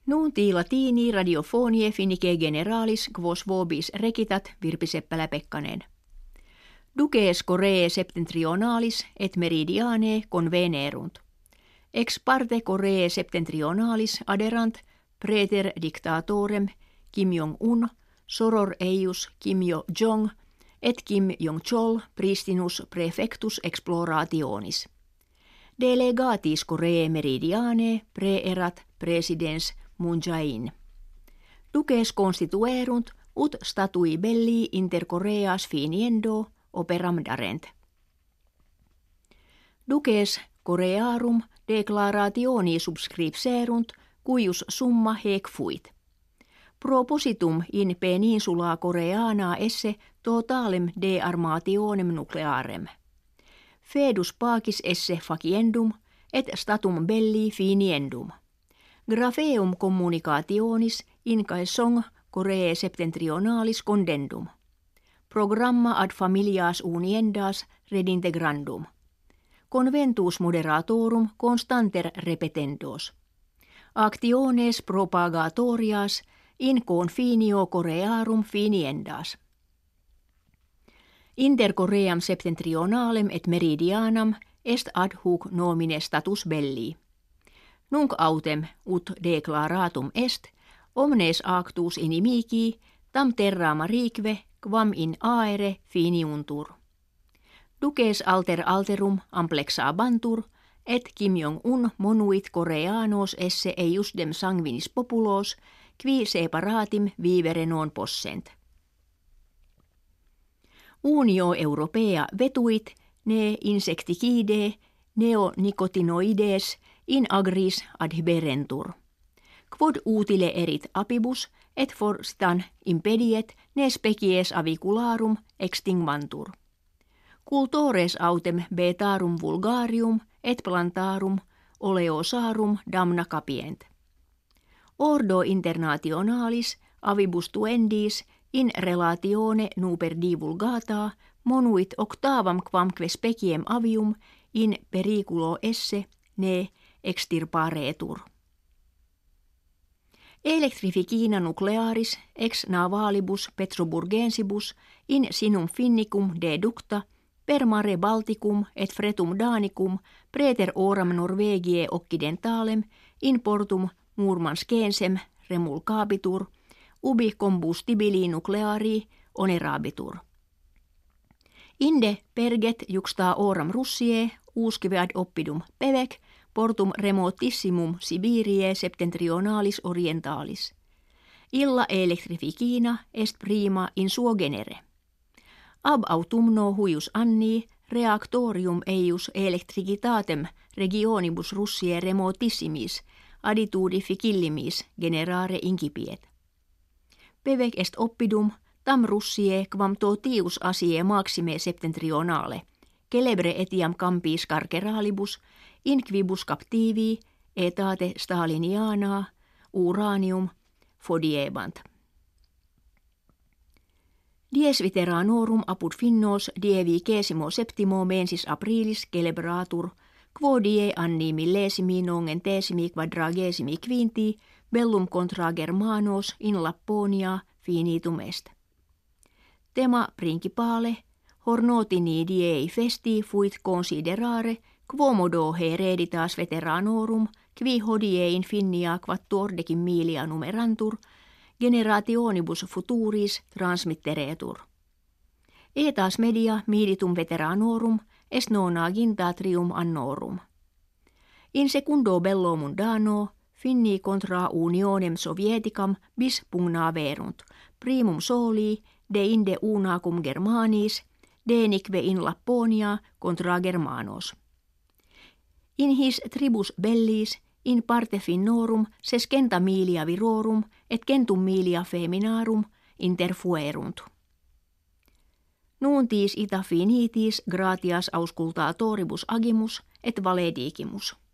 Nunti latini radiofonie finike generalis quos vobis recitat Virpi Seppälä-Pekkanen. Duces Coreae septentrionalis et meridianae convenerunt. Ex parte Coreae septentrionalis aderant praeter dictatorem Kim Jong-un, soror eius Kim Jo-jong et Kim Jong-chol pristinus praefectus explorationis. Delegatis Coreae meridianae praeerat presidens Moon Jae-in. Duces constituerunt ut statui belli inter Coreas finiendo operam darent. Duces Corearum declarationi subscripserunt cuius summa hec fuit. Propositum in peninsula Coreana esse totalem dearmationem nuclearem. Fedus pacis esse faciendum et statum belli finiendum. Grapheum communicationis in caessong Coreae septentrionalis condendum. Programma ad familias uniendas redintegrandum. Conventus moderatorum constanter repetendos. Actiones propagatorias in confinio Corearum finiendas. Inter Coream septentrionalem et meridianam est ad hoc nomine status belli. Nunc autem ut declaratum est, omnes actus inimici tam terra marique quam in aere finiuntur. Duces alter alterum amplexabantur, et Kim Jong-un monuit Coreanos esse eiusdem sanguinis populos, qui separatim vivere non possent. Unio Europea vetuit ne insecticide neonicotinoides in agris adhiberentur. Quod utile erit apibus et forstan impediet ne species avicularum extinguantur. Cultores autem betarum vulgarium et plantarum oleosarum damna capient. Ordo internationalis avibus tuendis in relatione nuper divulgata monuit octavam quamque speciem avium in periculo esse ne extirparetur. Electrificina nuclearis ex navalibus Petroburgensibus in sinum finnicum deducta per mare Balticum et fretum Danicum praeter oram Norvegiae occidentalem in portum Murmanskensem remulcabitur, ubi combustibili nucleari onerabitur. Inde perget juxta oram Russiae uscive ad oppidum pevec portum remotissimum Sibiriae septentrionalis orientalis. Illa electrificina est prima in suo genere. Ab autumno huius anni reactorium eius electricitatem regionibus Russiae remotissimis aditudi ficillimis generare incipiet. Pevec est oppidum tam Russiae quam totius asie maxime septentrionale, celebre etiam campis carceralibus, in quibus captivi etate Staliniana uranium fodiebant. Dies veteranorum apud finnos die 27 mensis aprilis celebratur, quo die anni millesimi nongentesimi quadragesimi quinti bellum contra Germanos in Lapponia finitum est. Tema principale hornotini diei festi fuit considerare quomodo hereditas veteranorum qui hodie in finnia quattuor decimilia numerantur generationibus futuris transmitteretur. Etas media miditum veteranorum est nonagintatrium annorum. In secundo bello mundano finni contra unionem sovieticam bis pugnaverunt, primum soli de inde unacum Germanis, denique in Lapponia contra Germanos. In his tribus bellis in parte finnorum sescenta milia virorum et centum milia feminarum interfuerunt. Nuntis ita finitis gratias auscultatoribus agimus et valedigimus.